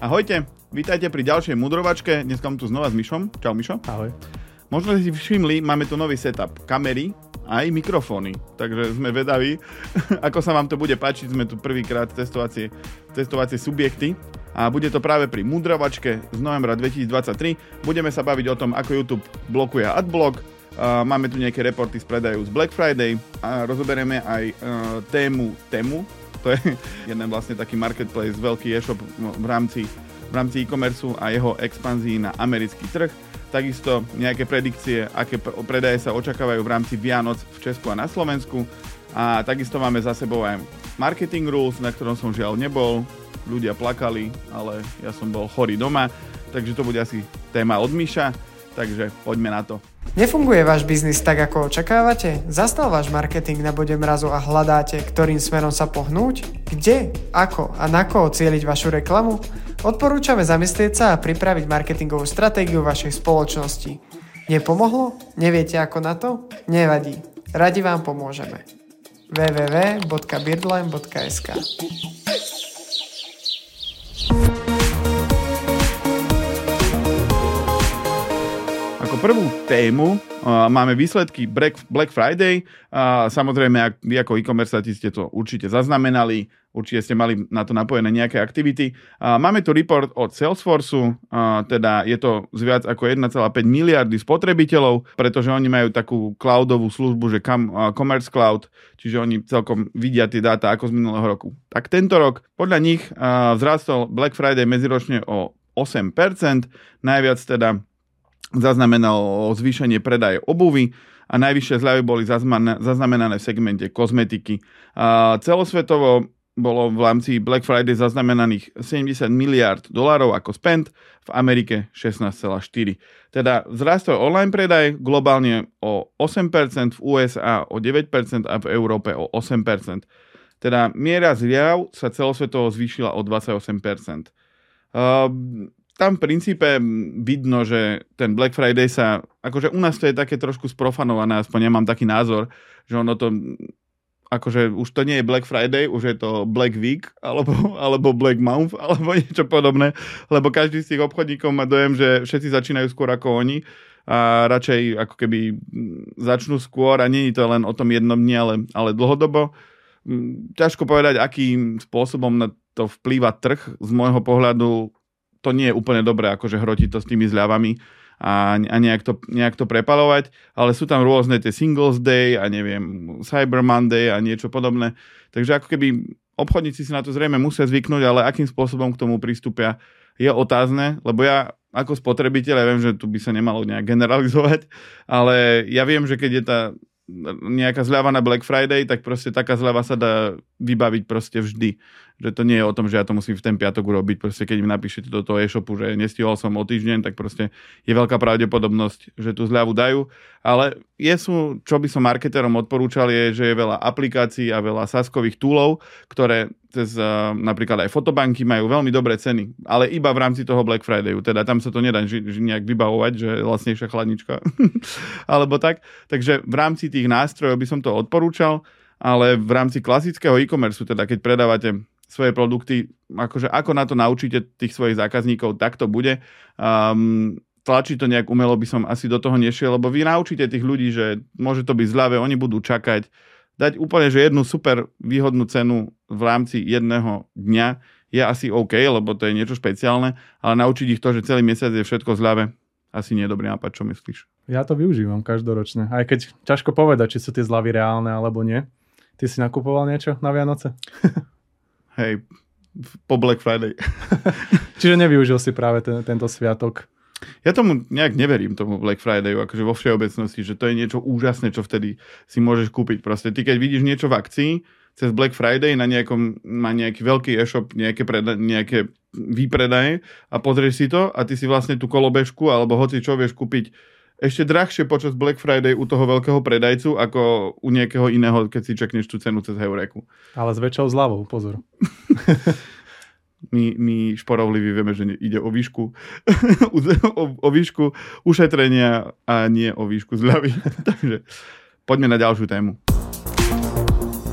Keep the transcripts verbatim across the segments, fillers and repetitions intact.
Ahojte, vítajte pri ďalšej mudrovačke. Dneska mám tu znova s Mišom. Čau Mišo. Ahoj. Možno si všimli, máme tu nový setup. Kamery aj mikrofóny. Takže sme vedaví, ako sa vám to bude páčiť. Sme tu prvýkrát testovacie, testovacie subjekty. A bude to práve pri mudrovačke z novembra dvetisícdvadsaťtri. Budeme sa baviť o tom, ako YouTube blokuje adblock. Uh, máme tu nejaké reporty z predajov z Black Friday. A rozoberieme aj uh, tému Temu. To je jeden vlastne taký marketplace, veľký e-shop v rámci, v rámci e-commerce a jeho expanzii na americký trh. Takisto nejaké predikcie, aké predaje sa očakávajú v rámci Vianoc v Česku a na Slovensku. A takisto máme za sebou aj marketing rules, na ktorom som žiaľ nebol. Ľudia plakali, ale ja som bol chorý doma, takže to bude asi téma od Miša, takže poďme na to. Nefunguje váš biznis tak, ako očakávate? Zastal váš marketing na bode mrazu a hľadáte, ktorým smerom sa pohnúť? Kde, ako a na koho cieliť vašu reklamu? Odporúčame zamyslieť sa a pripraviť marketingovú stratégiu vašej spoločnosti. Nepomohlo? Neviete ako na to? Nevadí. Radi vám pomôžeme. w w w bodka beardline bodka es ka Prvú tému uh, máme výsledky Black, Black Friday. Uh, samozrejme, ak vy ako e-commerce ste to určite zaznamenali, určite ste mali na to napojené nejaké aktivity. Uh, máme tu report od Salesforceu, uh, teda je to z viac ako jeden celá päť miliardy spotrebiteľov, pretože oni majú takú cloudovú službu, že com, uh, Commerce Cloud, čiže oni celkom vidia tie dáta ako z minulého roku. Tak tento rok podľa nich uh, vzrastol Black Friday medziročne o osem percent, najviac teda zaznamenalo zvýšenie predaje obuvy a najvyššie zľavy boli zaznamenané v segmente kozmetiky. A celosvetovo bolo v rámci Black Friday zaznamenaných sedemdesiat miliárd dolárov ako spend, v Amerike šestnásť celá štyri. Teda vzrastol online predaj globálne o osem percent, v ú es á o deväť percent a v Európe o osem percent. Teda miera zľav sa celosvetovo zvýšila o dvadsaťosem percent. Uh, Tam v princípe vidno, že ten Black Friday sa, akože u nás to je také trošku sprofanované, aspoň ja mám taký názor, že ono to, akože už to nie je Black Friday, už je to Black Week, alebo, alebo Black Month, alebo niečo podobné, lebo každý z tých obchodníkov má dojem, že všetci začínajú skôr ako oni a radšej ako keby začnú skôr a nie je to len o tom jednom dni, ale, ale dlhodobo. Ťažko povedať, akým spôsobom na to vplýva trh. Z môjho pohľadu to nie je úplne dobré, akože hrotiť to s tými zľavami a, a nejak, to, nejak to prepalovať, ale sú tam rôzne tie Singles Day a neviem, Cyber Monday a niečo podobné. Takže ako keby obchodníci si na to zrejme musia zvyknúť, ale akým spôsobom k tomu pristúpia je otázne, lebo ja ako spotrebiteľ, ja viem, že tu by sa nemalo nejak generalizovať, ale ja viem, že keď je tá nejaká zľava na Black Friday, tak proste taká zľava sa dá vybaviť proste vždy. Že to nie je o tom, že ja to musím v ten piatok urobiť. Proste keď mi napíšete do toho e-shopu, že nestihol som o týždeň, tak proste je veľká pravdepodobnosť, že tú zľavu dajú. Ale je sú, čo by som marketérom odporúčal, je, že je veľa aplikácií a veľa saskových toolov, ktoré cez uh, napríklad aj fotobanky majú veľmi dobré ceny, ale iba v rámci toho Black Fridayu. Teda tam sa to nedá ži- ži- nejak vybavovať, že je lacnejšia chladnička. Alebo tak. Takže v rámci tých nástrojov by som to odporúčal, ale v rámci klasického e-commerce, teda keď predávate svoje produkty, akože ako na to naučíte tých svojich zákazníkov, tak to bude. Um, tlačiť to nejak umelo by som asi do toho nešiel, lebo vy naučíte tých ľudí, že môže to byť zľavé, oni budú čakať. Dať úplne, že jednu super výhodnú cenu v rámci jedného dňa je asi OK, lebo to je niečo špeciálne, ale naučiť ich to, že celý mesiac je všetko zľave, asi nie je dobrý nápad, čo myslíš? Ja to využívam každoročne, aj keď ťažko povedať, či sú tie zľavy reálne alebo nie. Ty si nakupoval niečo na Vianoce? Hej, po Black Friday. Čiže nevyužil si práve ten, tento sviatok? Ja tomu nejak neverím, tomu Black Fridayu, akože vo všeobecnosti, že to je niečo úžasné, čo vtedy si môžeš kúpiť. Proste ty, keď vidíš niečo v akcii, cez Black Friday na nejakom, má nejaký veľký e-shop, nejaké, preda- nejaké výpredaje a pozrieš si to a ty si vlastne tú kolobežku alebo hoci čo vieš kúpiť ešte drahšie počas Black Friday u toho veľkého predajcu ako u nejakého iného, keď si čekneš tú cenu cez Heuréku. Ale s väčšou zľavou, pozor. My, my šporovliví vieme, že ide o výšku, o, o výšku ušetrenia a nie o výšku zľavy. Takže poďme na ďalšiu tému.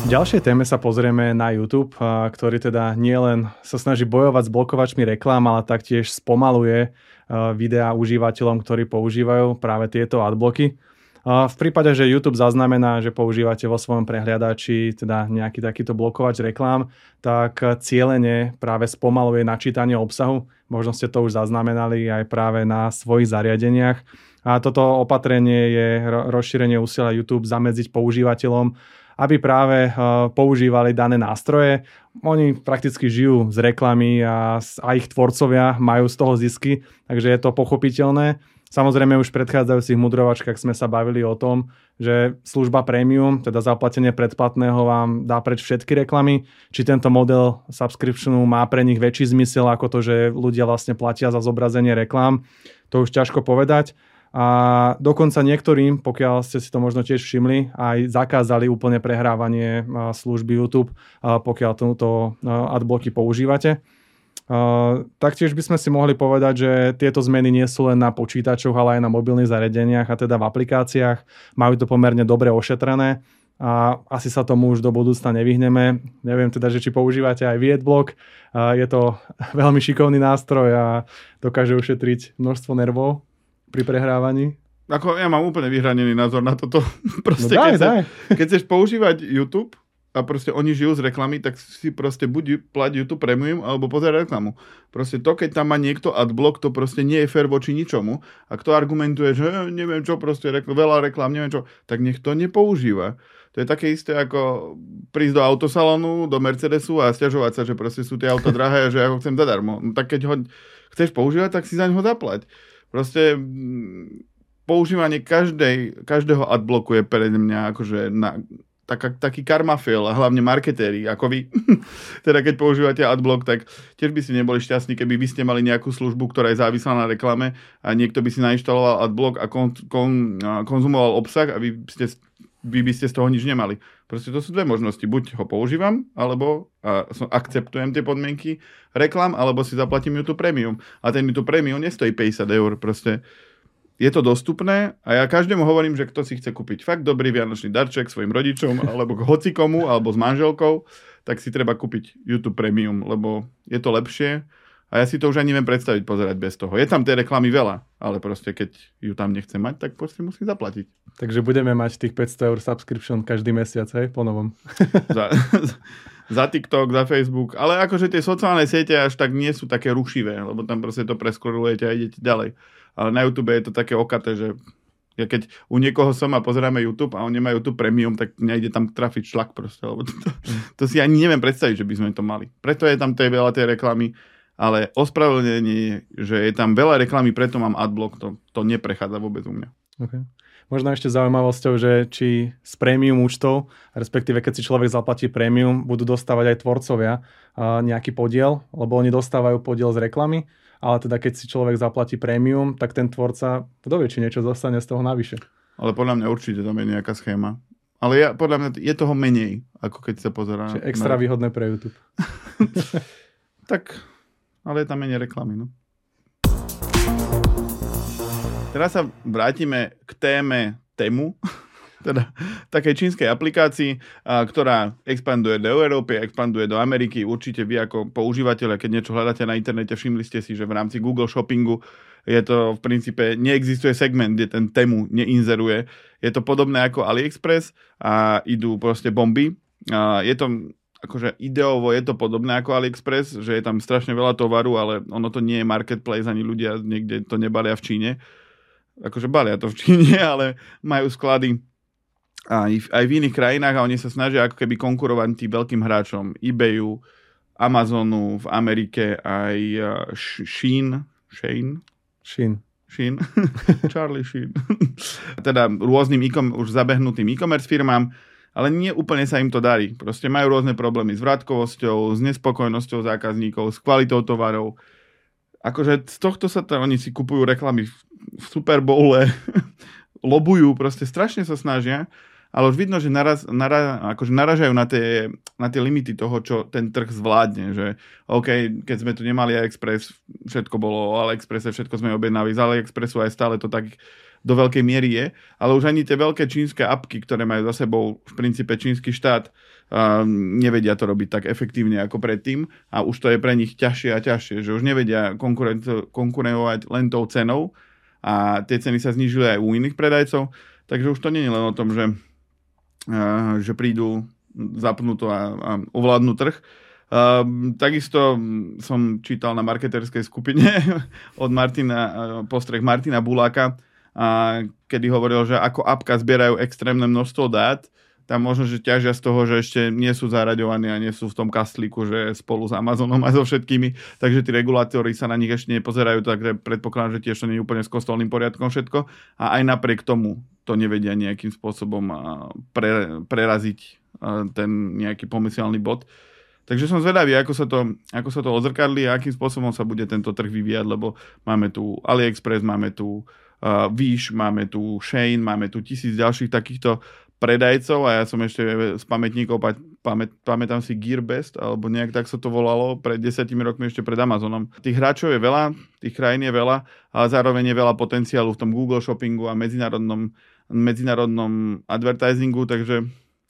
V ďalšej téme sa pozrieme na YouTube, ktorý teda nielen sa snaží bojovať s blokovačmi reklám, ale taktiež spomaluje videá užívateľom, ktorí používajú práve tieto adblocky. V prípade, že YouTube zaznamená, že používate vo svojom prehliadači teda nejaký takýto blokovač reklám, tak cieľene práve spomaluje načítanie obsahu. Možno ste to už zaznamenali aj práve na svojich zariadeniach. A toto opatrenie je rozšírenie úsilia YouTube zamedziť používateľom, aby práve používali dané nástroje. Oni prakticky žijú z reklamy a, a ich tvorcovia majú z toho zisky, takže je to pochopiteľné. Samozrejme už v predchádzajúcich mudrovačkách sme sa bavili o tom, že služba premium, teda zaplatenie predplatného vám dá preč všetky reklamy. Či tento model subscriptionu má pre nich väčší zmysel ako to, že ľudia vlastne platia za zobrazenie reklám, to už ťažko povedať. A dokonca niektorým, pokiaľ ste si to možno tiež všimli, aj zakázali úplne prehrávanie služby YouTube, pokiaľ túto adblocky používate. Uh, taktiež by sme si mohli povedať, že tieto zmeny nie sú len na počítačoch, ale aj na mobilných zariadeniach a teda v aplikáciách. Majú to pomerne dobre ošetrené a asi sa tomu už do budúcna nevyhneme. Neviem teda, že či používate aj Vietblok. Uh, je to veľmi šikovný nástroj a dokáže ušetriť množstvo nervov pri prehrávaní. Ako ja mám úplne vyhranený názor na toto. Proste, no daj, keď, daj. Sa, keď chceš používať YouTube a proste oni žijú z reklamy, tak si proste buď plať YouTube Premium, alebo pozeraj reklamu. Proste to, keď tam má niekto adblock, to proste nie je fair voči ničomu. A kto argumentuje, že neviem čo, proste rekl- veľa reklám, neviem čo, tak nech to nepoužíva. To je také isté ako prísť do autosalónu, do Mercedesu a sťažovať sa, že proste sú tie auta drahé a že ja ho chcem zadarmo. No tak keď ho chceš používať, tak si za ňo zaplať. Proste používanie každej, každého adblocku je pre mňa akože na, tak, taký karmafil a hlavne marketéri ako vy. Teda keď používate adblock, tak tiež by ste neboli šťastní, keby vy ste mali nejakú službu, ktorá je závislá na reklame a niekto by si nainštaloval adblock a kon, kon, konzumoval obsah a vy, ste, vy by ste z toho nič nemali. Proste to sú dve možnosti. Buď ho používam, alebo a, akceptujem tie podmienky reklam, alebo si zaplatím YouTube Premium. A ten YouTube Premium nestojí päťdesiat eur. Proste je to dostupné a ja každému hovorím, že kto si chce kúpiť fakt dobrý vianočný darček svojim rodičom, alebo k hocikomu, alebo s manželkou, tak si treba kúpiť YouTube Premium, lebo je to lepšie. A ja si to už ani neviem predstaviť pozerať bez toho. Je tam tej reklamy veľa, ale proste keď ju tam nechcem mať, tak proste musím zaplatiť. Takže budeme mať tých päťsto eur subscription každý mesiac, hej, po novom. za, za TikTok, za Facebook, ale akože tie sociálne siete až tak nie sú také rušivé, lebo tam proste to preskrolujete a idete ďalej. Ale na YouTube je to také okaté, že ja keď u niekoho som a pozeráme YouTube a on nemá YouTube Premium, tak nejde tam trafiť šlak proste, lebo to, to, to si ani neviem predstaviť, že by sme to mali. Preto je tam tej veľa tej reklamy. Ale ospravedlnenie, že je tam veľa reklamy, preto mám adblock, to, to neprechádza vôbec u mňa. Okay. Možno ešte zaujímavosťou, že či z prémium účtov, respektíve keď si človek zaplatí prémium, budú dostávať aj tvorcovia uh, nejaký podiel, lebo oni dostávajú podiel z reklamy, ale teda keď si človek zaplatí prémium, tak ten tvorca, kto vie, či niečo zostane z toho navyše. Ale podľa mňa určite tam je nejaká schéma. Ale ja, podľa mňa je toho menej, ako keď sa pozerá. Čiže extra na... výhodné pre YouTube. Tak... Ale je tam menej reklamy, no. Teraz sa vrátime k téme Temu, teda takej čínskej aplikácii, a, ktorá expanduje do Európy, expanduje do Ameriky. Určite vy ako používateľ, keď niečo hľadáte na internete, všimli ste si, že v rámci Google Shoppingu je to v princípe, neexistuje segment, kde ten Temu neinzeruje. Je to podobné ako AliExpress a idú proste bomby. A je to... akože ideovo je to podobné ako AliExpress, že je tam strašne veľa tovaru, ale ono to nie je marketplace, ani ľudia niekde to nebalia v Číne. Akože balia to v Číne, ale majú sklady aj v, aj v iných krajinách a oni sa snažia ako keby konkurovať tým veľkým hráčom eBayu, Amazonu, v Amerike aj Shein, Shein? Shein. Shein. Charlie Shein. Teda rôznym e-com- už zabehnutým e-commerce firmám, ale nie úplne sa im to darí. Proste majú rôzne problémy s vrátkovosťou, s nespokojnosťou zákazníkov, s kvalitou tovarov. Akože z tohto sa tam oni si kupujú reklamy v Super Bowle, lobujú, proste strašne sa snažia, ale už vidno, že naraz, naraz, akože naražajú na tie, na tie limity toho, čo ten trh zvládne. Že OK, keď sme tu nemali AliExpress, všetko bolo o AliExpresse, všetko sme objednali z AliExpressu, aj stále to tak do veľkej miery je, ale už ani tie veľké čínske apky, ktoré majú za sebou v princípe čínsky štát, uh, nevedia to robiť tak efektívne ako predtým a už to je pre nich ťažšie a ťažšie, že už nevedia konkurovať len tou cenou a tie ceny sa znížili aj u iných predajcov, takže už to nie je len o tom, že, uh, že prídu, zapnú to a, a ovládnu trh. Uh, takisto som čítal na marketerskej skupine od Martina, uh, postreh Martina Buláka, uh, kedy hovoril, že ako apka zbierajú extrémne množstvo dát, tam možno, že ťažia z toho, že ešte nie sú zaraďovaní a nie sú v tom kastlíku, že spolu s Amazonom a so všetkými, takže tí regulátori sa na nich ešte nepozerajú, takže predpokladám, že tiež to nie je úplne s kostolným poriadkom všetko a aj napriek tomu to nevedia nejakým spôsobom uh, pre, preraziť uh, ten nejaký pomyselný bod. Takže som zvedavý, ako sa to, ako sa to odzrkadlí a akým spôsobom sa bude tento trh vyvíjať, lebo máme tu AliExpress, máme tu uh, Wish, máme tu Shein, máme tu tisíc ďalších takýchto predajcov a ja som ešte z pamätníkov, pamät, pamätám si Gearbest, alebo nejak tak sa to volalo, pred desiatimi rokmi ešte pred Amazonom. Tých hráčov je veľa, tých krajín je veľa, ale zároveň je veľa potenciálu v tom Google shoppingu a medzinárodnom, medzinárodnom advertisingu, takže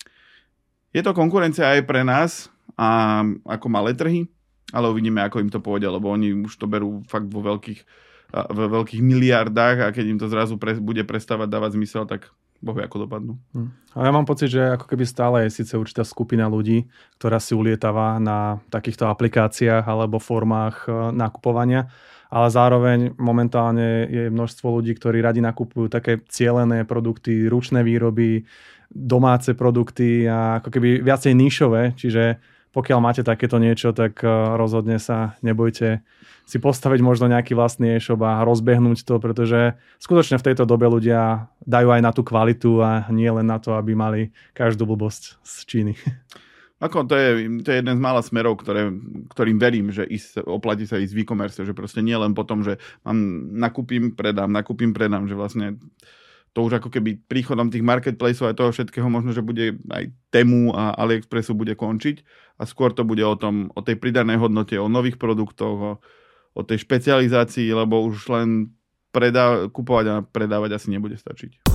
je to konkurencia aj pre nás, a ako malé trhy, ale uvidíme, ako im to pôjde, lebo oni už to berú fakt vo veľkých, vo veľkých miliardách a keď im to zrazu pre, bude prestávať dávať zmysel, tak bohu ako dopadnú. Hmm. A ja mám pocit, že ako keby stále je síce určitá skupina ľudí, ktorá si ulietava na takýchto aplikáciách alebo formách nakupovania, ale zároveň momentálne je množstvo ľudí, ktorí radi nakupujú také cielené produkty, ručné výroby, domáce produkty a ako keby viacej níšové, čiže pokiaľ máte takéto niečo, tak rozhodne sa nebojte si postaviť možno nejaký vlastný e-shop a rozbehnúť to, pretože skutočne v tejto dobe ľudia dajú aj na tú kvalitu a nie len na to, aby mali každú blbosť z Číny. Ako to je, to je jeden z mála smerov, ktoré, ktorým verím, že ísť, oplatí sa ísť v e-commerce, že proste nie len potom, že mám, nakúpim, predám, nakúpim, predám, že vlastne to už ako keby príchodom tých marketplaceov a toho všetkého možno, že bude aj Temu a AliExpressu bude končiť a skôr to bude o tom, o tej pridanej hodnote, o nových produktoch, o, o tej špecializácii, lebo už len predá, kupovať a predávať asi nebude stačiť.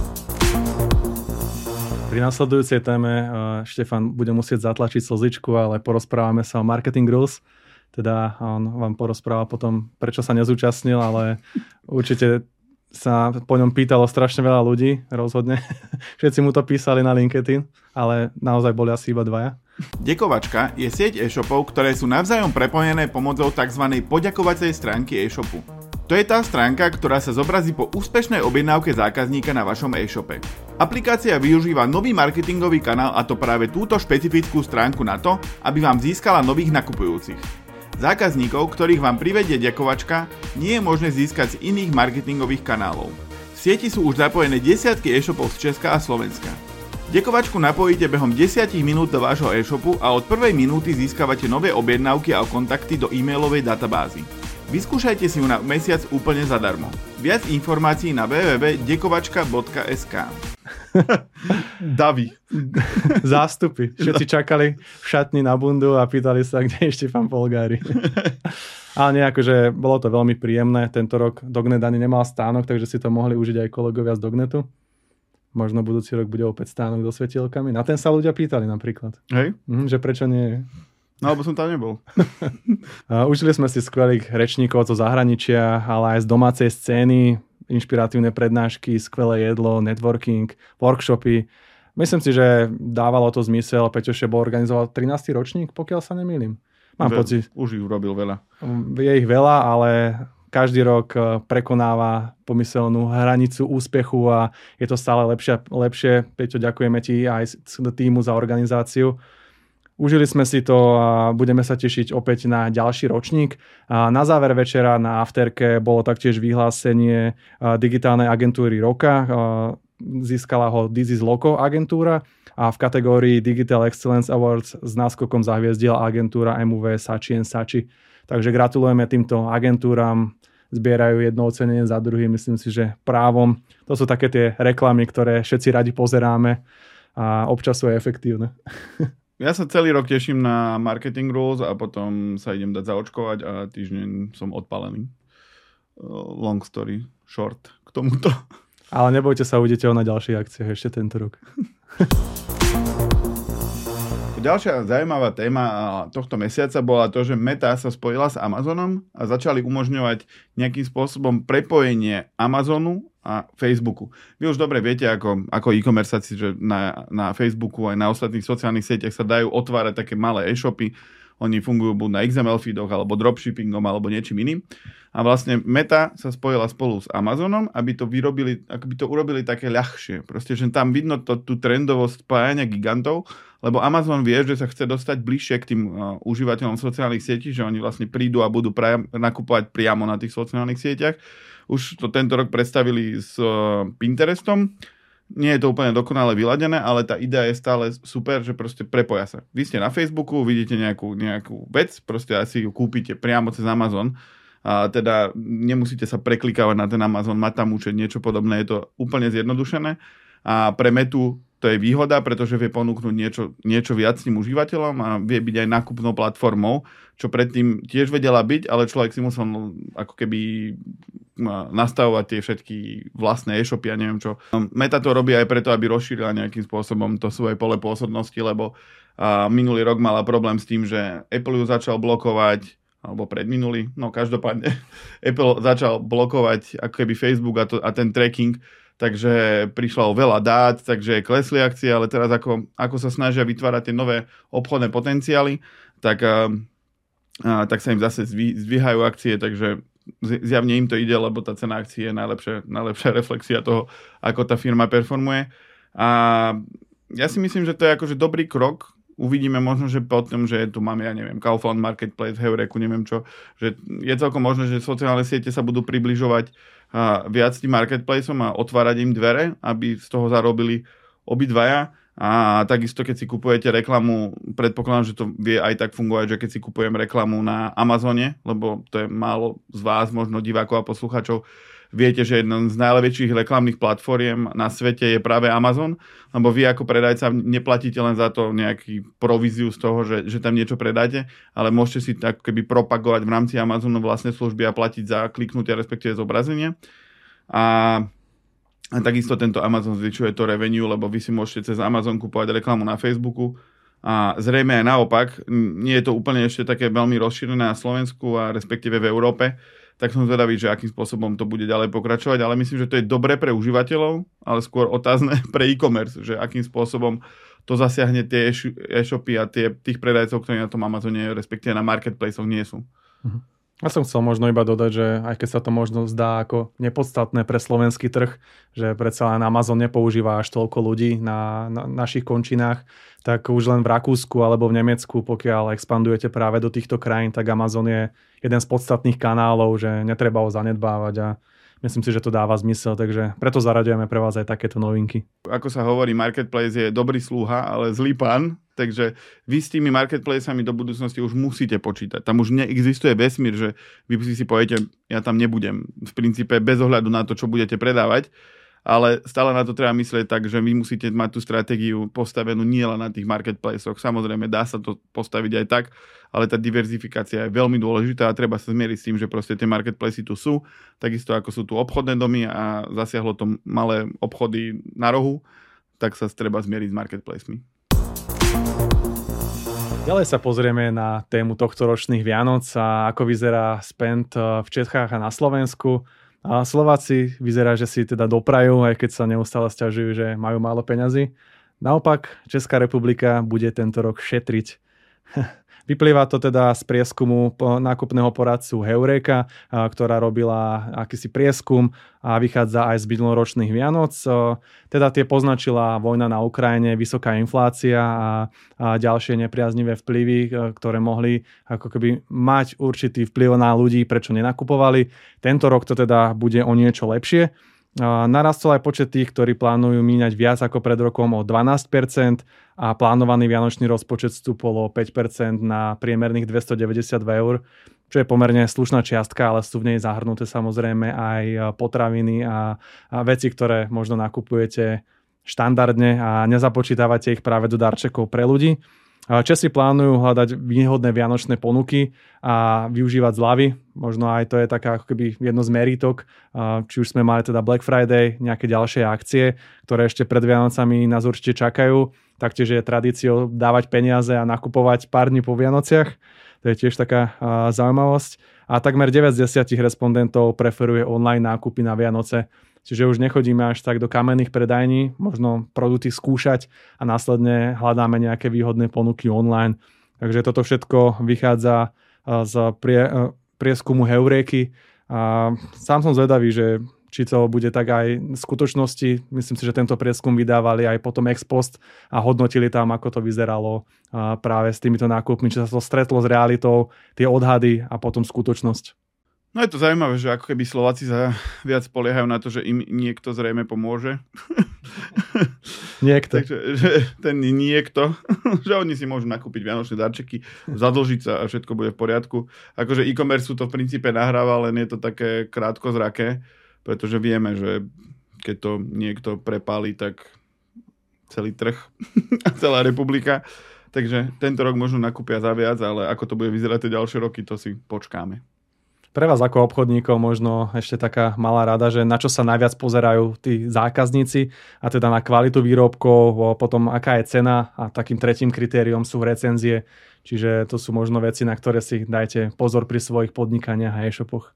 Pri nasledujúcej téme uh, Štefan bude musieť zatlačiť slzičku, ale porozprávame sa o Marketing Rules. Teda on vám porozpráva potom, prečo sa nezúčastnil, ale určite sa po ňom pýtalo strašne veľa ľudí, rozhodne. Všetci mu to písali na LinkedIn, ale naozaj boli asi iba dvaja. Dekovačka je sieť e-shopov, ktoré sú navzájom prepojené pomocou tzv. Poďakovacej stránky e-shopu. To je tá stránka, ktorá sa zobrazí po úspešnej objednávke zákazníka na vašom e-shope. Aplikácia využíva nový marketingový kanál, a to práve túto špecifickú stránku na to, aby vám získala nových nakupujúcich. Zákazníkov, ktorých vám privedie Dekovačka, nie je možné získať z iných marketingových kanálov. V sieti sú už zapojené desiatky e-shopov z Česka a Slovenska. Dekovačku napojíte behom desať minút do vášho e-shopu a od prvej minúty získavate nové objednávky a kontakty do e-mailovej databázy. Vyskúšajte si ju na mesiac úplne zadarmo. Viac informácií na w w w bodka dekovačka bodka es ka. Davy. Zástupy. Všetci čakali v šatni na bundu a pýtali sa, kde je Štefan Polgári. Ale nie, akože bolo to veľmi príjemné. Tento rok Dognet ani nemal stánok, takže si to mohli užiť aj kolegovia z Dognetu. Možno budúci rok bude opäť stánok so svetielkami. Na ten sa ľudia pýtali napríklad. Hej? Mhm, že prečo nie. No, lebo som tam nebol. Užili sme si skvelých rečníkov zo zahraničia, ale aj z domácej scény, inšpiratívne prednášky, skvelé jedlo, networking, workshopy. Myslím si, že dávalo to zmysel. Peťo Šebo organizoval trinásty ročník, pokiaľ sa nemýlim. Mám Ve, pocit. Už ich urobil veľa. Je ich veľa, ale každý rok prekonáva pomyselnú hranicu úspechu a je to stále lepšie. lepšie. Peťo, ďakujeme ti aj týmu za organizáciu. Užili sme si to a budeme sa tešiť opäť na ďalší ročník. A na záver večera na afterke bolo taktiež vyhlásenie digitálnej agentúry roka. Získala ho This is Loco agentúra a v kategórii Digital Excellence Awards s náskokom zahviezdila agentúra em ú vé Saatchi and Saatchi. Takže gratulujeme týmto agentúram. Zbierajú jedno ocenenie za druhým. Myslím si, že právom. To sú také tie reklamy, ktoré všetci radi pozeráme a občas sú aj efektívne. Ja sa celý rok teším na Marketing Rules a potom sa idem dať zaočkovať a týždeň som odpálený. Long story short k tomuto. Ale nebojte sa, uvidíte ho na ďalších akciách ešte tento rok. Ďalšia zaujímavá téma tohto mesiaca bola to, že Meta sa spojila s Amazonom a začali umožňovať nejakým spôsobom prepojenie Amazonu a Facebooku. Vy už dobre viete, ako, ako e-commerce, že na, na Facebooku aj na ostatných sociálnych sieťach sa dajú otvárať také malé e-shopy. Oni fungujú buď na iks em el feedoch, alebo dropshippingom, alebo niečím iným. A vlastne Meta sa spojila spolu s Amazonom, aby to vyrobili, aby to urobili také ľahšie. Proste, že tam vidno to, tú trendovosť spájania gigantov, lebo Amazon vie, že sa chce dostať bližšie k tým uh, užívateľom sociálnych sietí, že oni vlastne prídu a budú praja, nakupovať priamo na tých sociálnych sieťach. Už to tento rok predstavili s uh, Pinterestom. Nie je to úplne dokonale vyladené, ale tá idea je stále super, že proste prepoja sa. Vy ste na Facebooku, vidíte nejakú, nejakú vec, proste asi ju kúpite priamo cez Amazon. A teda nemusíte sa preklikávať na ten Amazon, mať tam účet, niečo podobné, je to úplne zjednodušené. A pre Metu to je výhoda, pretože vie ponúknuť niečo, niečo viac tým užívateľom a vie byť aj nákupnou platformou, čo predtým tiež vedela byť, ale človek si musel ako keby nastavovať tie všetky vlastné e-shopy a neviem čo. Meta to robí aj preto, aby rozšírila nejakým spôsobom to svoje pole pôsobnosti, lebo a minulý rok mala problém s tým, že Apple ju začal blokovať, alebo predminulý, no každopádne Apple začal blokovať ako keby Facebook a, to, a ten tracking, takže prišlo veľa dát, takže klesli akcie, ale teraz ako, ako sa snažia vytvárať tie nové obchodné potenciály, tak, a, a, tak sa im zase zdví, zdvíhajú akcie, takže zjavne im to ide, lebo tá cena akcie je najlepšia, najlepšia reflexia toho, ako tá firma performuje. A ja si myslím, že to je akože dobrý krok. Uvidíme možno, že potom, že tu máme, ja neviem, Kaufland, Marketplace, Heureku, neviem čo, že je celkom možné, že sociálne siete sa budú približovať a viac tým marketplaceom a otvárať im dvere, aby z toho zarobili obidvaja. A takisto, keď si kupujete reklamu, predpokladám, že to vie aj tak fungovať, že keď si kupujem reklamu na Amazone, lebo to je málo z vás, možno divákov a poslucháčov, viete, že jedna z najväčších reklamných platform na svete je práve Amazon, lebo vy ako predajca neplatíte len za to nejaký províziu z toho, že, že tam niečo predáte, ale môžete si tak keby propagovať v rámci Amazonu vlastné služby a platiť za kliknutie, respektíve zobrazenie. A A takisto tento Amazon zvyšuje to revenue, lebo vy si môžete cez Amazon kúpovať reklamu na Facebooku a zrejme aj naopak. Nie je to úplne ešte také veľmi rozšírené na Slovensku a respektíve v Európe, tak som zvedavý, že akým spôsobom to bude ďalej pokračovať, ale myslím, že to je dobré pre užívateľov, ale skôr otázne pre e-commerce, že akým spôsobom to zasiahne tie e-shopy a tie, tých predajcov, ktorí na tom Amazone, respektíve na marketplaceoch nie sú. Mhm. Ja som chcel možno iba dodať, že aj keď sa to možno zdá ako nepodstatné pre slovenský trh, že predsa len Amazon nepoužíva až toľko ľudí na, na našich končinách, tak už len v Rakúsku alebo v Nemecku, pokiaľ expandujete práve do týchto krajín, tak Amazon je jeden z podstatných kanálov, že netreba ho zanedbávať a myslím si, že to dáva zmysel, takže preto zaraďujeme pre vás aj takéto novinky. Ako sa hovorí, Marketplace je dobrý slúha, ale zlý pán, takže vy s tými marketplacami do budúcnosti už musíte počítať. Tam už neexistuje vesmír, že vy si si poviete, ja tam nebudem. V princípe bez ohľadu na to, čo budete predávať, ale stále na to treba myslieť tak, že vy musíte mať tú stratégiu postavenú nie len na tých marketplacoch. Samozrejme, dá sa to postaviť aj tak, ale tá diverzifikácia je veľmi dôležitá a treba sa zmieriť s tým, že proste tie marketplacy tu sú, takisto ako sú tu obchodné domy a zasiahlo to malé obchody na rohu, tak sa treba zmieriť s marketplacemi. Ďalej sa pozrieme na tému tohtoročných Vianoc a ako vyzerá spend v Čechách a na Slovensku. A Slováci vyzerá, že si teda doprajú, aj keď sa neustále sťažujú, že majú málo peňazí. Naopak, Česká republika bude tento rok šetriť. Vyplýva to teda z prieskumu nákupného poradcu Heureka, ktorá robila akýsi prieskum a vychádza aj z minuloročných Vianoc. Teda tie poznačila vojna na Ukrajine, vysoká inflácia a, a ďalšie nepriaznivé vplyvy, ktoré mohli ako keby mať určitý vplyv na ľudí, prečo nenakupovali. Tento rok to teda bude o niečo lepšie. Narastol aj počet tých, ktorí plánujú míňať viac ako pred rokom o dvanásť percent a plánovaný vianočný rozpočet vstúpol o päť percent na priemerných dvestodeväťdesiatdva eur, čo je pomerne slušná čiastka, ale sú v nej zahrnuté samozrejme aj potraviny a, a veci, ktoré možno nakupujete štandardne a nezapočítavate ich práve do darčekov pre ľudí. Česi plánujú hľadať výhodné vianočné ponuky a využívať zľavy. Možno aj to je taká ako keby jedno z meritok. Či už sme mali teda Black Friday, nejaké ďalšie akcie, ktoré ešte pred Vianocami nás určite čakajú. taktiež je tradíciou dávať peniaze a nakupovať pár dní po Vianociach. To je tiež taká uh, zaujímavosť. A takmer deväť z desať respondentov preferuje online nákupy na Vianoce. Čiže už nechodíme až tak do kamenných predajní, možno produkty skúšať a následne hľadáme nejaké výhodné ponuky online. Takže toto všetko vychádza z prie, prieskumu Heuréky. A sám som zvedavý, že či to bude tak aj v skutočnosti. Myslím si, že tento prieskum vydávali aj potom ex post a hodnotili tam, ako to vyzeralo práve s týmito nákupmi, či sa to stretlo s realitou, tie odhady a potom skutočnosť. No je to zaujímavé, že ako keby Slováci sa viac spoliehajú na to, že im niekto zrejme pomôže. Niekto. Takže že ten niekto, že oni si môžu nakúpiť vianočné darčeky, zadlžiť sa a všetko bude v poriadku. Akože e-commerce to v princípe nahráva, len je to také krátkozraké, pretože vieme, že keď to niekto prepáli, tak celý trh a celá republika. Takže tento rok možno nakúpia za viac, ale ako to bude vyzerať tie ďalšie roky, to si počkáme. Pre vás ako obchodníkov možno ešte taká malá rada, že na čo sa najviac pozerajú tí zákazníci a teda na kvalitu výrobkov, potom aká je cena a takým tretím kritériom sú recenzie. Čiže to sú možno veci, na ktoré si dajte pozor pri svojich podnikaniach a e-shopoch.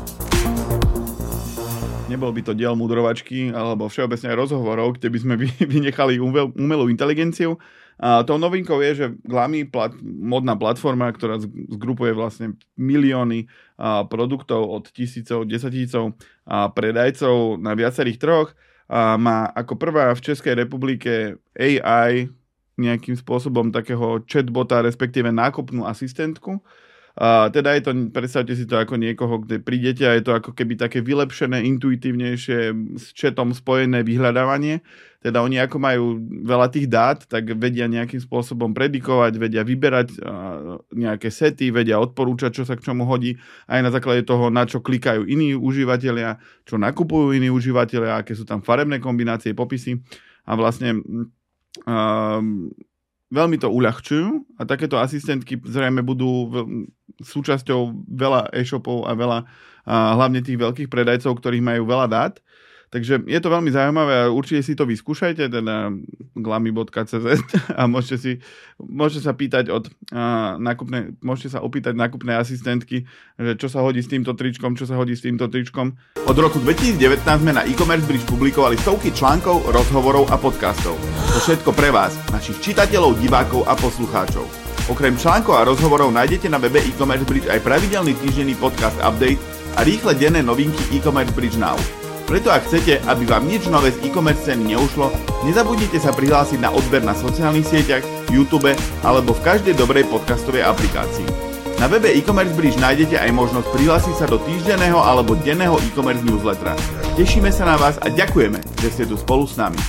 Nebol by to diel mudrovačky alebo všeobecne aj rozhovorov, kde by sme vynechali umelú inteligenciu. A tou novinkou je, že Glami, plat, modná platforma, ktorá zgrupuje vlastne milióny a, produktov od tisícov, desaťtisícov a predajcov na viacerých trhoch, a má ako prvá v Českej republike á í nejakým spôsobom takého chatbota, respektíve nákupnú asistentku. A teda je to, predstavte si to ako niekoho, kde prídete a je to ako keby také vylepšené, intuitívnejšie s chatom spojené vyhľadávanie. Teda oni ako majú veľa tých dát, tak vedia nejakým spôsobom predikovať, vedia vyberať nejaké sety, vedia odporúčať, čo sa k čomu hodí, aj na základe toho, na čo klikajú iní užívateľia, čo nakupujú iní užívateľia, aké sú tam farebné kombinácie, popisy. A vlastne um, veľmi to uľahčujú a takéto asistentky zrejme budú súčasťou veľa e-shopov a veľa, a hlavne tých veľkých predajcov, ktorých majú veľa dát. Takže je to veľmi zaujímavé a určite si to vyskúšajte, teda glami bodka cé zet a môžete, si, môžete sa pýtať od a, nákupnej, môžete sa opýtať nákupnej asistentky, že čo sa hodí s týmto tričkom, čo sa hodí s týmto tričkom. Od roku dvetisícdevätnásť sme na e-commerce bridge publikovali stovky článkov, rozhovorov a podcastov. To všetko pre vás, našich čitateľov, divákov a poslucháčov. Okrem článkov a rozhovorov nájdete na webe e-commerce bridge aj pravidelný týždenný podcast update a rýchle denné novinky e-commerce bridge now. Preto ak chcete, aby vám nič nové z e-commerce scény neušlo, nezabudnite sa prihlásiť na odber na sociálnych sieťach, YouTube alebo v každej dobrej podcastovej aplikácii. Na webe e-commerce bridge nájdete aj možnosť prihlásiť sa do týždenného alebo denného e-commerce newslettera. Tešíme sa na vás a ďakujeme, že ste tu spolu s nami.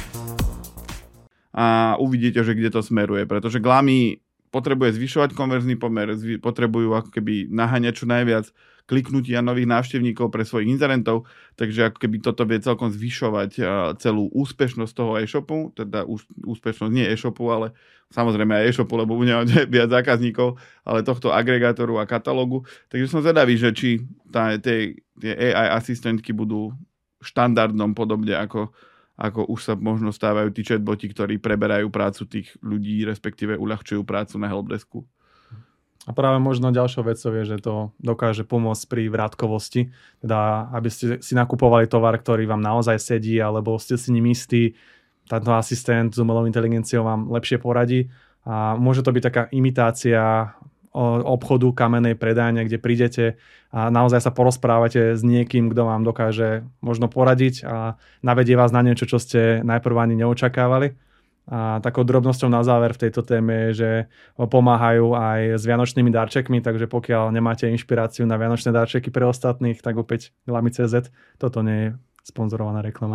A uvidíte, že kde to smeruje, pretože Glami potrebuje zvyšovať konverzný pomer, potrebujú ako keby naháňať čo najviac kliknutia nových návštevníkov pre svojich inzerentov, takže ako keby toto vie celkom zvyšovať celú úspešnosť toho e-shopu, teda úspešnosť nie e-shopu, ale samozrejme aj e-shopu, lebo bude mať viac zákazníkov, ale tohto agregátoru a katalógu. Takže som zvedavý, že či tá, tie, tie á í asistentky budú štandardom podobne ako, ako už sa možno stávajú tí chatboti, ktorí preberajú prácu tých ľudí, respektíve uľahčujú prácu na helpdesku. A práve možno ďalšou vecou je, že to dokáže pomôcť pri vrátkovosti, teda aby ste si nakupovali tovar, ktorý vám naozaj sedí, alebo ste si ním istí, tento asistent s umelou inteligenciou vám lepšie poradí a môže to byť taká imitácia obchodu kamennej predajne, kde prídete a naozaj sa porozprávate s niekým, kto vám dokáže možno poradiť a navedie vás na niečo, čo ste najprv ani neočakávali. A takou drobnosťou na záver v tejto téme je, že pomáhajú aj s vianočnými darčekmi, takže pokiaľ nemáte inšpiráciu na vianočné darčeky pre ostatných, tak opäť glami bodka cé zet. Toto nie je sponzorovaná reklama.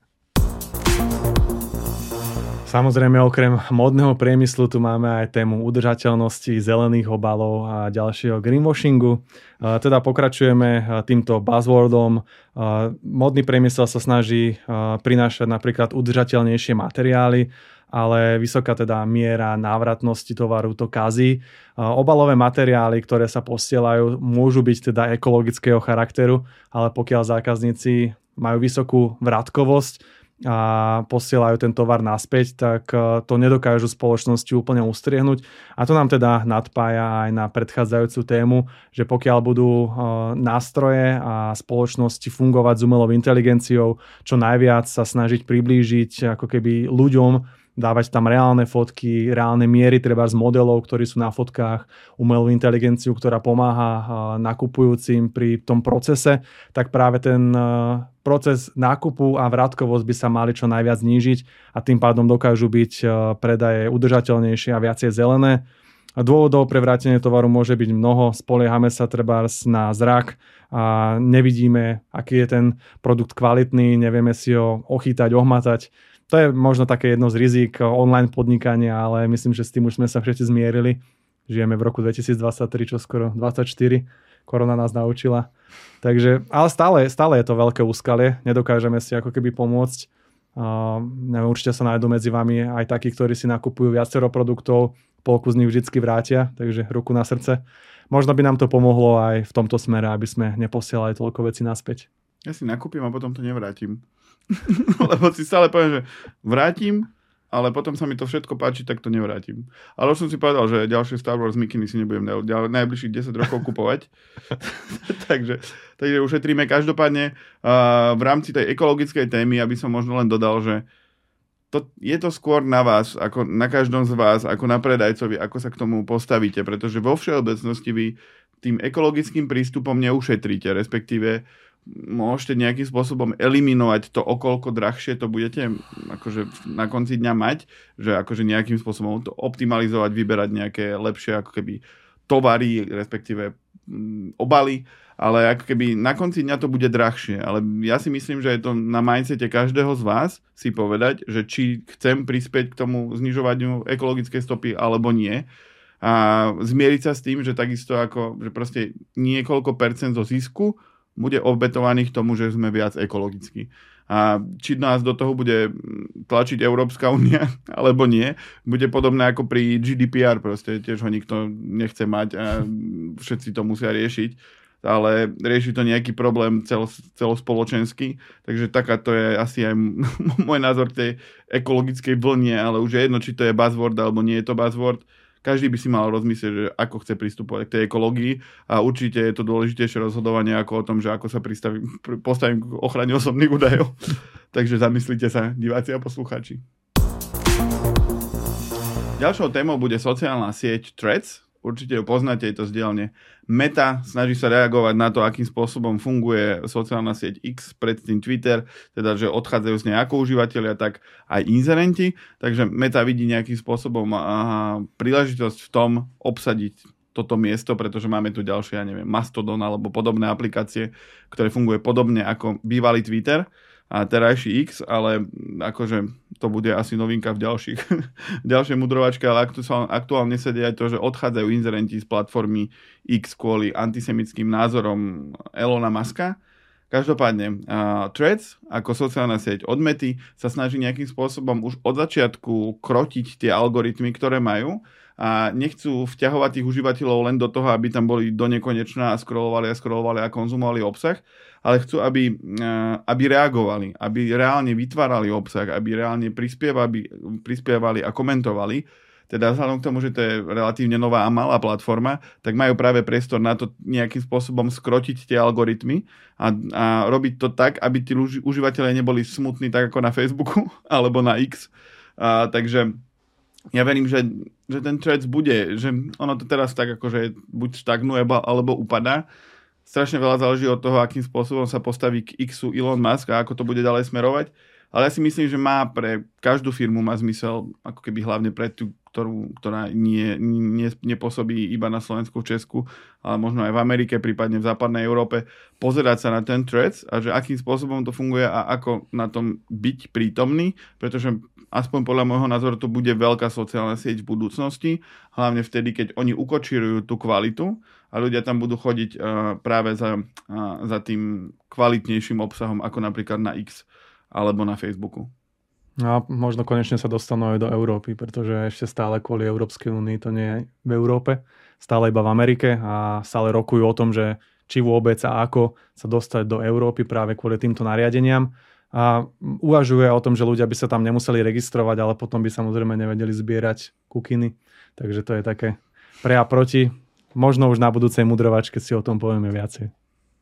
Samozrejme, okrem modného priemyslu tu máme aj tému udržateľnosti, zelených obalov a ďalšieho greenwashingu. Teda pokračujeme týmto buzzwordom. Modný priemysel sa snaží prinášať napríklad udržateľnejšie materiály, ale vysoká teda miera návratnosti tovaru to kazí. Obalové materiály, ktoré sa posielajú, môžu byť teda ekologického charakteru, ale pokiaľ zákazníci majú vysokú vrátkovosť, a posielajú ten tovar naspäť, tak to nedokážu spoločnosti úplne ustriehnúť. A to nám teda nadpája aj na predchádzajúcu tému, že pokiaľ budú nástroje a spoločnosti fungovať s umelou inteligenciou, čo najviac sa snažiť priblížiť ako keby ľuďom, dávať tam reálne fotky, reálne miery, treba z modelov, ktorí sú na fotkách, umelú inteligenciu, ktorá pomáha nakupujúcim pri tom procese, tak práve ten proces nákupu a vrátkovosť by sa mali čo najviac znížiť a tým pádom dokážu byť predaje udržateľnejšie a viacej zelené. Dôvodov pre vrátenie tovaru môže byť mnoho, spoliehame sa trebárs na zrak a nevidíme, aký je ten produkt kvalitný, nevieme si ho ochytať, ohmatať. To je možno také jedno z rizík online podnikania, ale myslím, že s tým už sme sa všetci zmierili. Žijeme v roku dvetisícdvadsaťtri, čo skoro dvadsaťštyri. Korona nás naučila. Takže, ale stále, stále je to veľké úskalie. Nedokážeme si ako keby pomôcť. Uh, neviem, určite sa nájdú medzi vami aj takí, ktorí si nakupujú viacero produktov, polku z nich vždycky vrátia, takže ruku na srdce. Možno by nám to pomohlo aj v tomto smere, aby sme neposielali toľko vecí naspäť. Ja si nakúpim a potom to nevrátim. Lebo si stále poviem, že vrátim, ale potom sa mi to všetko páči, tak to nevrátim. Ale už som si povedal, že ďalšie Star Wars mikiny si nebudem najbližších desať rokov kupovať. takže, takže ušetríme. Každopádne uh, v rámci tej ekologickej témy, aby som možno len dodal, že to, je to skôr na vás, ako na každom z vás, ako na predajcovi, ako sa k tomu postavíte, pretože vo všeobecnosti vy tým ekologickým prístupom neušetríte, respektíve môžete nejakým spôsobom eliminovať to, okolko drahšie to budete akože na konci dňa mať, že akože nejakým spôsobom to optimalizovať, vyberať nejaké lepšie ako keby tovary, respektíve mm, obaly, ale ako keby na konci dňa to bude drahšie. Ale ja si myslím, že je to na mindsete každého z vás si povedať, že či chcem prispieť k tomu znižovaniu ekologickej stopy alebo nie. A zmieriť sa s tým, že takisto ako, že proste niekoľko percent zo zisku bude obetovaných tomu, že sme viac ekologickí. A či nás do toho bude tlačiť Európska únia, alebo nie, bude podobné ako pri G D P R, proste tiež ho nikto nechce mať a všetci to musia riešiť, ale rieši to nejaký problém celo, celospoločenský, takže taká to je asi aj môj názor tej ekologickej vlne, ale už je jedno, či to je buzzword, alebo nie je to buzzword. Každý by si mal rozmyslieť, že ako chce pristupovať k tej ekológii a určite je to dôležitejšie rozhodovanie ako o tom, že ako sa pristavím, postavím k ochrane osobných údajov. Takže zamyslite sa, diváci a poslucháči. Ďalšou témou bude sociálna sieť Threads. Určite ju poznáte, je to z dielne Meta. Snaží sa reagovať na to, akým spôsobom funguje sociálna sieť X, predtým Twitter, teda že odchádzajú z nej ako užívateľia, tak aj inzerenti. Takže Meta vidí nejakým spôsobom aha, príležitosť v tom obsadiť toto miesto, pretože máme tu ďalšie, ja neviem, Mastodon alebo podobné aplikácie, ktoré funguje podobne ako bývalý Twitter a terajší X, ale akože to bude asi novinka v ďalších ďalšej mudrovačke, ale aktuálne sa deje aj to, že odchádzajú inzerenti z platformy X kvôli antisemickým názorom Elona Muska. Každopádne uh, Threads ako sociálna sieť od Mety sa snaží nejakým spôsobom už od začiatku krotiť tie algoritmy, ktoré majú a nechcú vťahovať tých užívateľov len do toho, aby tam boli do nekonečna a scrollovali a scrollovali a konzumovali obsah, ale chcú, aby, aby reagovali, aby reálne vytvárali obsah, aby reálne prispievali, prispievali a komentovali. Teda vzhľadom k tomu, že to je relatívne nová a malá platforma, tak majú práve priestor na to nejakým spôsobom skrotiť tie algoritmy a, a robiť to tak, aby tí užívateľe neboli smutní tak ako na Facebooku alebo na X. A, takže ja verím, že, že ten Threads bude, že ono to teraz tak akože buď stagnuje alebo upadá. Strašne veľa záleží od toho, akým spôsobom sa postaví k Xu Elon Musk a ako to bude ďalej smerovať. Ale ja si myslím, že má pre každú firmu má zmysel, ako keby hlavne pre tú, ktorú, ktorá nie, nie, nepôsobí iba na Slovensku, v Česku, ale možno aj v Amerike, prípadne v západnej Európe, pozerať sa na ten Threads a že akým spôsobom to funguje a ako na tom byť prítomný, pretože aspoň podľa môjho názoru to bude veľká sociálna sieť v budúcnosti, hlavne vtedy, keď oni ukočírujú tú kvalitu a ľudia tam budú chodiť uh, práve za, uh, za tým kvalitnejším obsahom, ako napríklad na X alebo na Facebooku. A možno konečne sa dostanú aj do Európy, pretože ešte stále kvôli Európskej únii to nie je v Európe, stále iba v Amerike a stále rokujú o tom, že či vôbec a ako sa dostať do Európy práve kvôli týmto nariadeniam. a uvažuje o tom, že ľudia by sa tam nemuseli registrovať, ale potom by samozrejme nevedeli zbierať kukiny. Takže to je také pre a proti. Možno už na budúcej mudrovačke si o tom povieme viacej.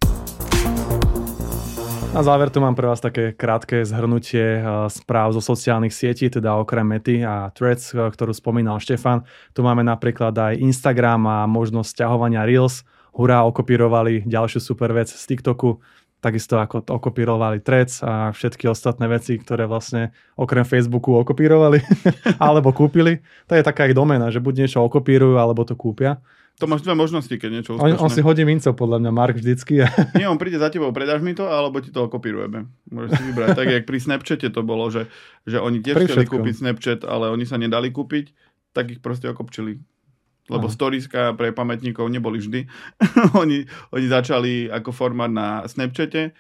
Na záver tu mám pre vás také krátke zhrnutie správ zo sociálnych sietí, teda okrem Mety a Threads, ktorú spomínal Štefan. Tu máme napríklad aj Instagram a možnosť sťahovania Reels. Hurá, okopírovali ďalšiu super vec z TikToku, takisto ako okopírovali Threads a všetky ostatné veci, ktoré vlastne okrem Facebooku okopírovali alebo kúpili. To je taká ich doména, že buď niečo okopírujú, alebo to kúpia. To máš dve možnosti, keď niečo úspešné. On, on si hodí minco, podľa mňa, Mark vždycky. Nie, on príde za tebou, predáš mi to, alebo ti to okopírujeme. Môžeš si vybrať. Tak, jak pri Snapchate to bolo, že, že oni tiež chceli kúpiť Snapchat, ale oni sa nedali kúpiť, tak ich proste okopčili. Lebo Aha. storieska pre pamätníkov neboli vždy. oni, oni začali ako formát na Snapchate,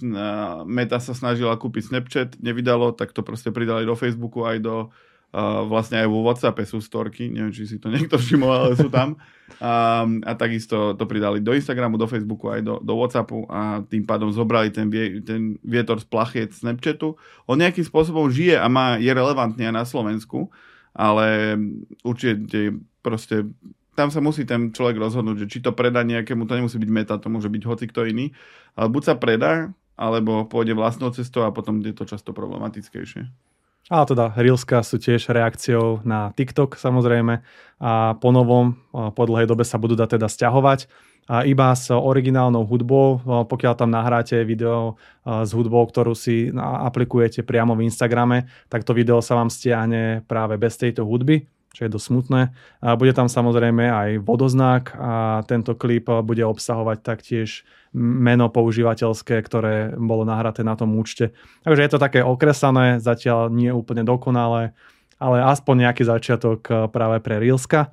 Meta sa snažila kúpiť Snapchat, nevydalo, tak to proste pridali do Facebooku aj do Uh, vlastne aj vo WhatsAppe sú storky, neviem, či si to niekto všimol, ale sú tam. A, a takisto to pridali do Instagramu, do Facebooku, aj do, do WhatsAppu a tým pádom zobrali ten, vie, ten vietor z plachiet Snapchatu. On nejakým spôsobom žije a má, je relevantný aj na Slovensku, ale určite proste tam sa musí ten človek rozhodnúť, že či to predá nejakému, to nemusí byť Meta, to môže byť hoci kto iný, ale buď sa predá, alebo pôjde vlastnou cestou a potom je to často problematickejšie. Ale teda Reelska sú tiež reakciou na TikTok samozrejme a po novom, po dlhej dobe sa budú dať teda sťahovať a iba s originálnou hudbou, pokiaľ tam nahráte video s hudbou, ktorú si aplikujete priamo v Instagrame, tak to video sa vám stiahne práve bez tejto hudby, čo je dosť smutné. A bude tam samozrejme aj vodoznak a tento klip bude obsahovať taktiež meno používateľské, ktoré bolo nahraté na tom účte. Takže je to také okresané, zatiaľ nie úplne dokonalé, ale aspoň nejaký začiatok práve pre Reelska.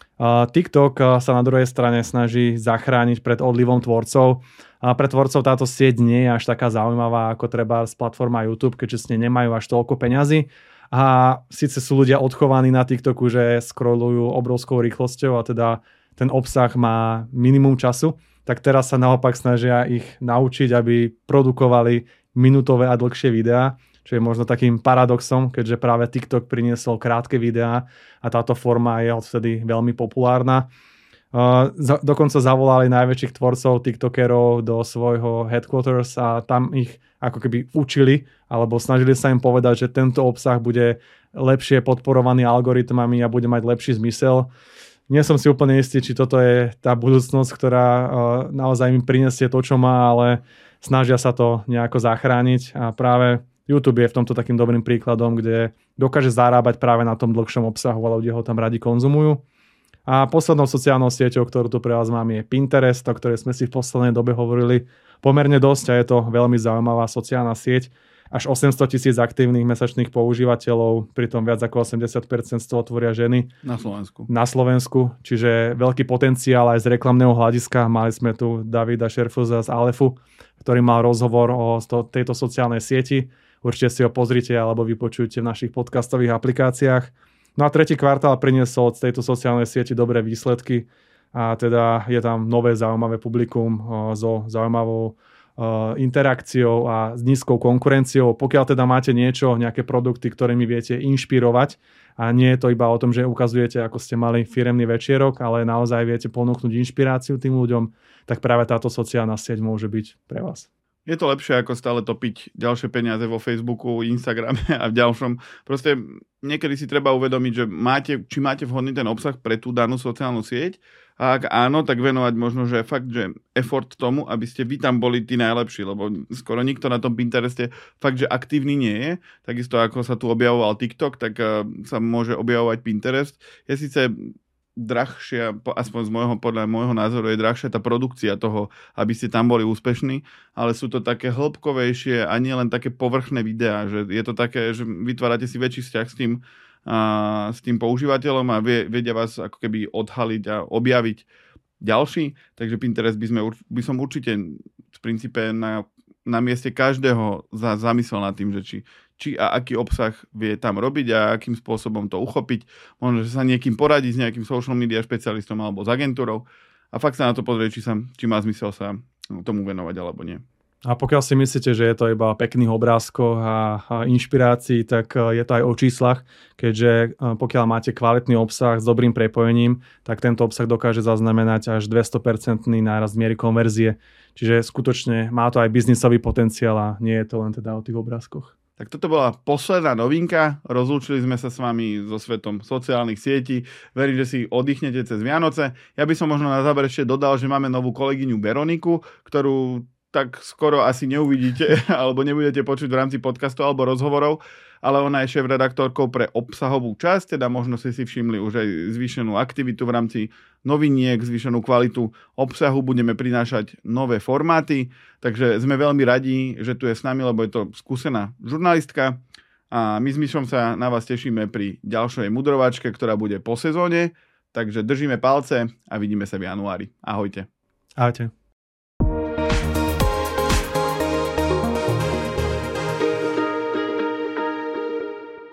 TikTok sa na druhej strane snaží zachrániť pred odlivom tvorcov. A pre tvorcov táto sieť nie je až taká zaujímavá ako treba z platforma YouTube, keďže s nej nemajú až toľko peňazí. A síce sú ľudia odchovaní na TikToku, že scrollujú obrovskou rýchlosťou a teda ten obsah má minimum času, tak teraz sa naopak snažia ich naučiť, aby produkovali minútové a dlhšie videá, čo je možno takým paradoxom, keďže práve TikTok priniesol krátke videá a táto forma je odvtedy veľmi populárna. Uh, za, dokonca zavolali najväčších tvorcov TikTokerov do svojho headquarters a tam ich ako keby učili, alebo snažili sa im povedať, že tento obsah bude lepšie podporovaný algoritmami a bude mať lepší zmysel. Nie som si úplne istý, či toto je tá budúcnosť, ktorá uh, naozaj im prinesie to, čo má, ale snažia sa to nejako zachrániť a práve YouTube je v tomto takým dobrým príkladom, kde dokáže zarábať práve na tom dlhšom obsahu a ľudia ho tam radi konzumujú. A poslednou sociálnou sieťou, ktorú tu pre vás mám, je Pinterest, o ktorej sme si v poslednej dobe hovorili pomerne dosť a je to veľmi zaujímavá sociálna sieť. Až osemsto tisíc aktívnych mesačných používateľov, pritom viac ako osemdesiat percent z toho tvoria ženy. Na Slovensku. Na Slovensku, čiže veľký potenciál aj z reklamného hľadiska. Mali sme tu Davida Šerfuza z Alefu, ktorý mal rozhovor o tejto sociálnej sieti. Určite si ho pozrite alebo vypočujte v našich podcastových aplikáciách. No a tretí kvartál priniesol z tejto sociálnej sieti dobré výsledky a teda je tam nové zaujímavé publikum so zaujímavou interakciou a s nízkou konkurenciou. Pokiaľ teda máte niečo, nejaké produkty, ktorými viete inšpirovať a nie je to iba o tom, že ukazujete, ako ste mali firemný večierok, ale naozaj viete ponúknuť inšpiráciu tým ľuďom, tak práve táto sociálna sieť môže byť pre vás. Je to lepšie, ako stále topiť ďalšie peniaze vo Facebooku, Instagrame a v ďalšom. Proste niekedy si treba uvedomiť, že máte, či máte vhodný ten obsah pre tú danú sociálnu sieť a ak áno, tak venovať možno, že fakt, že effort tomu, aby ste vy tam boli tí najlepší, lebo skoro nikto na tom Pintereste fakt, že aktívny nie je. Takisto ako sa tu objavoval TikTok, tak uh, sa môže objavovať Pinterest. Je síce drahšia, aspoň z môjho, podľa môjho názoru je drahšia tá produkcia toho, aby ste tam boli úspešní, ale sú to také hĺbkovejšie a nie len také povrchné videá, že je to také, že vytvárate si väčší vzťah s tým, a, s tým používateľom a vie, vedia vás ako keby odhaliť a objaviť ďalší, takže Pinterest by, sme, by som určite v princípe na, na mieste každého za, zamyslel nad tým, že či či a aký obsah vie tam robiť a akým spôsobom to uchopiť. Možno, že sa niekým poradí s nejakým social media špecialistom alebo s agentúrou a fakt sa na to pozrieť, či, sa, či má zmysel sa tomu venovať alebo nie. A pokiaľ si myslíte, že je to iba o pekných obrázkoch a, a inšpirácii, tak je to aj o číslach, keďže pokiaľ máte kvalitný obsah s dobrým prepojením, tak tento obsah dokáže zaznamenať až dvesto percent nárast miery konverzie. Čiže skutočne má to aj biznisový potenciál a nie je to len teda o tých obrázkoch. Tak toto bola posledná novinka. Rozlúčili sme sa s vami so svetom sociálnych sietí. Verím, že si oddychnete cez Vianoce. Ja by som možno na záver ešte dodal, že máme novú kolegyňu Veroniku, ktorú tak skoro asi neuvidíte alebo nebudete počuť v rámci podcastu alebo rozhovorov, ale ona je šéf-redaktorkou pre obsahovú časť, teda možno si si všimli už aj zvýšenú aktivitu v rámci noviniek, zvýšenú kvalitu obsahu, budeme prinášať nové formáty, takže sme veľmi radi, že tu je s nami, lebo je to skúsená žurnalistka a my s Mišom sa na vás tešíme pri ďalšej mudrovačke, ktorá bude po sezóne, takže držíme palce a vidíme sa v januári. Ahojte. Ahojte.